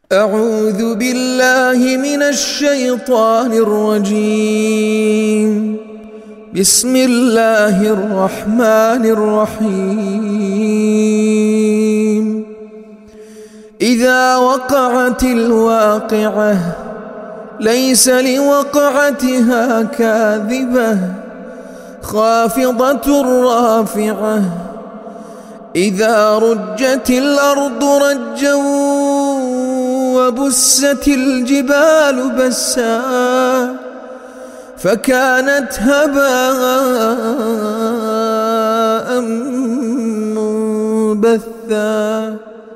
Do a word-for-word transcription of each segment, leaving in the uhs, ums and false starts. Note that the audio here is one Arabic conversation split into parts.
أعوذ بالله من الشيطان الرجيم. بسم الله الرحمن الرحيم. إذا وقعت الواقعة ليس لوقعتها كاذبة خافضة رافعة. إذا رجت الأرض رجا وبست الجبال بسا فكانت هباء منبثا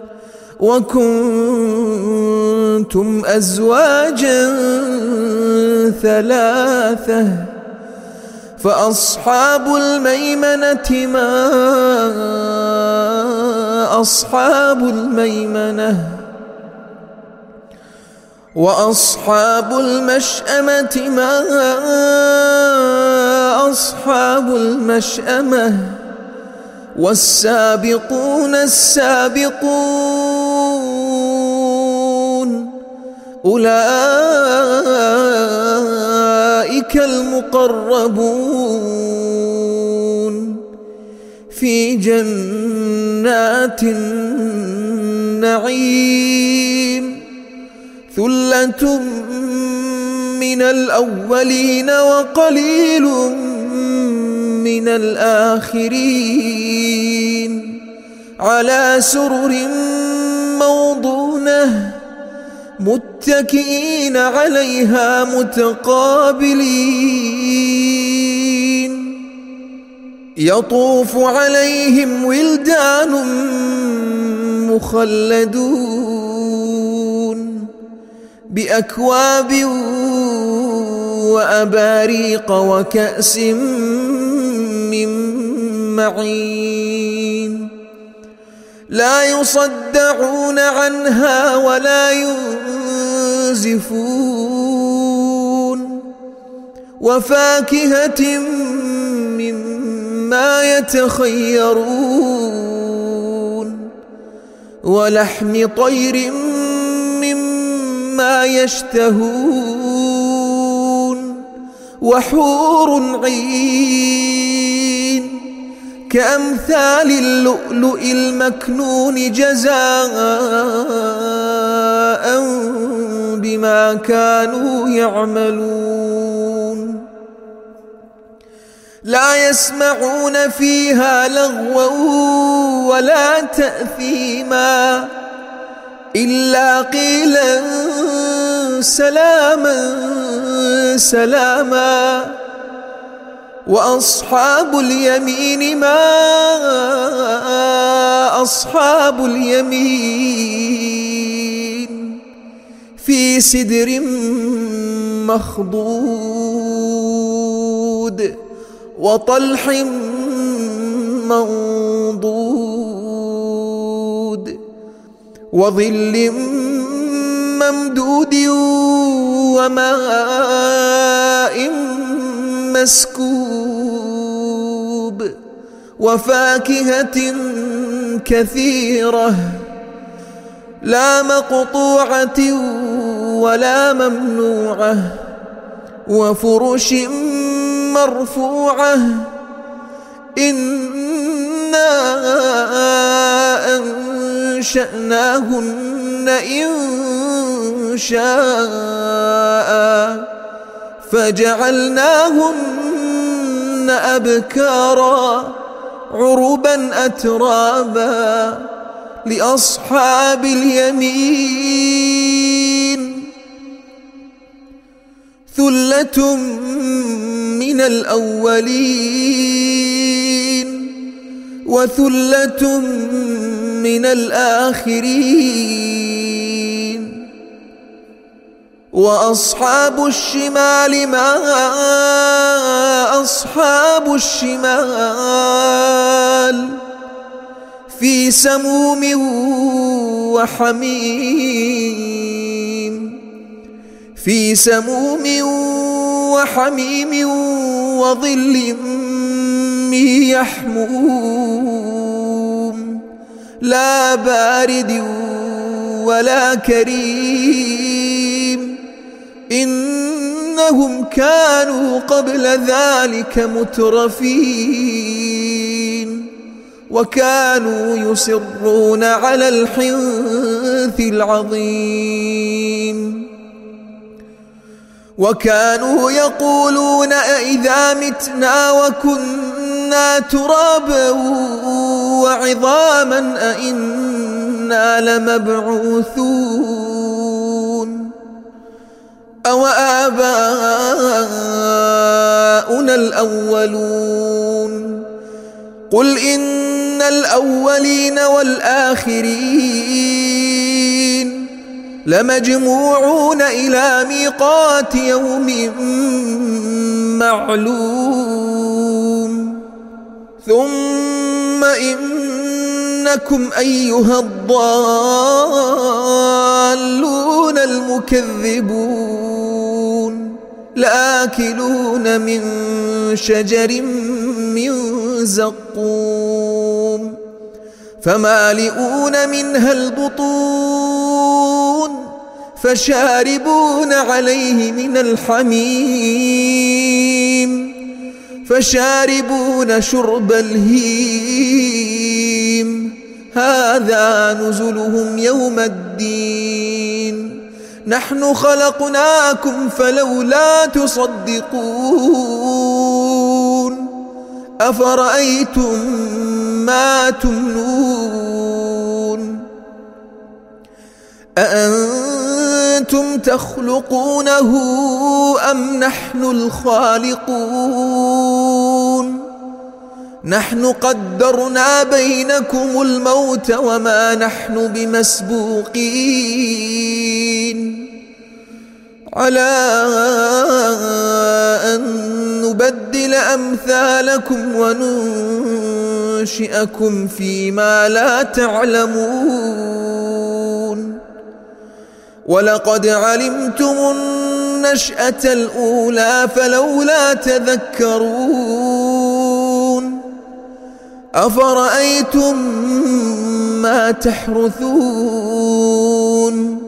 وكنتم أزواجا ثلاثة فأصحاب الميمنة ما أصحاب الميمنة وأصحاب المشأمة ما أصحاب المشأمة والسابقون السابقون أولئك المقربون في جنات النعيم. ثلة من الأولين وقليل من الآخرين على سرر موضونة متكئين عليها متقابلين. يطوف عليهم ولدان مخلدون بأكواب وأباريق وكأس من معين لا يصدعون عنها ولا ينزفون وفاكهة مما يتخيرون ولحم طير مما يشتهون وحور عين كأمثال اللؤلؤ المكنون جزاء بما كانوا يعملون. لا يسمعون فيها لغوا ولا تأثيما إلا قيلا سلاما سلاما. وأصحاب اليمين ما أصحاب اليمين في سدر مخضود وطلح منضود وظل ممدود وماء مسكوب وفاكهة كثيرة لا مقطوعة ولا ممنوعة وفرش مرفوعة. إنا أنشأناهن إن شاء فجعلناهن أبكارا عربا أترابا لأصحاب اليمين. ثلة من الأولين وثلة من الآخرين. وأصحاب الشمال ما أصحاب الشمال في سموم وحميم في سموم وحميم وظل من يحموم لا بارد ولا كريم إنهم كانوا قبل ذلك مترفين وكانوا يصرون على الحنث العظيم وكانوا يقولون أئذا متنا وكنا ترابا وعظاما أئنا لمبعوثون أو آباؤنا الأولون قل إن الأولين والآخرين لمجموعون إلى ميقات يوم معلوم ثم إنكم أيها الضالون المكذبون لآكلون من شجر من زقوم فمالئون منها البطون فشاربون عليه من الحميم فشاربون شرب الهيم هذا نزلهم يوم الدين نحن خلقناكم فلولا تصدقون أفرأيتم ما تمنون أأنتم تخلقونه أم نحن الخالقون نحن قدرنا بينكم الموت وما نحن بمسبوقين على أن نبدل أمثالكم وننشئكم فيما لا تعلمون ولقد علمتم النشأة الأولى فلولا تذكرون أفرأيتم ما تحرثون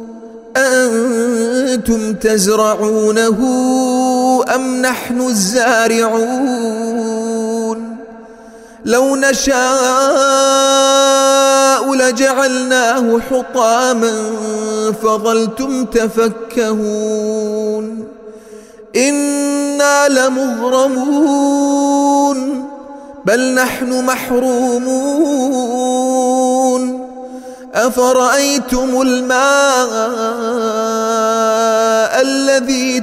أأنتم تزرعونه أم نحن الزارعون لو نشاء لجعلناه حطاما فظلتم تفكهون إنا لمغرمون بل نحن محرومون أفرأيتم الماء الذي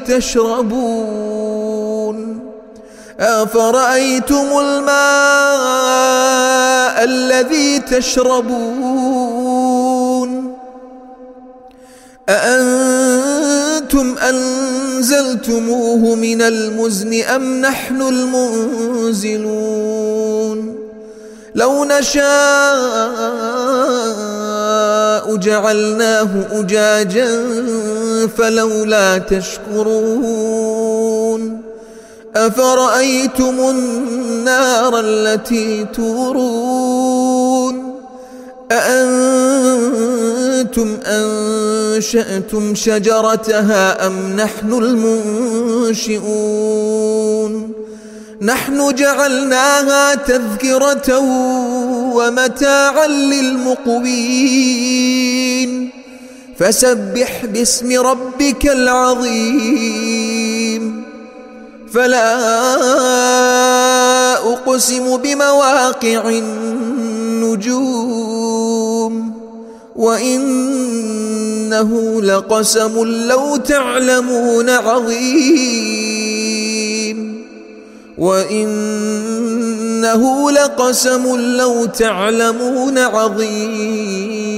تشربون أفرأيتم الماء الذي تشربون أأنتم أنزلتموه من المزن أم نحن المنزلون لو نشاء جعلناه أجاجا فلولا تشكرون أفرأيتم النار التي تورون أأنتم أنشأتم شجرتها أم نحن المنشئون نحن جعلناها تذكرة ومتاعا للمقوين فسبح باسم ربك العظيم فلا أقسم بمواقع النجوم وإنه لقسم لو تعلمون عظيم وإنه لقسم لو تعلمون عظيم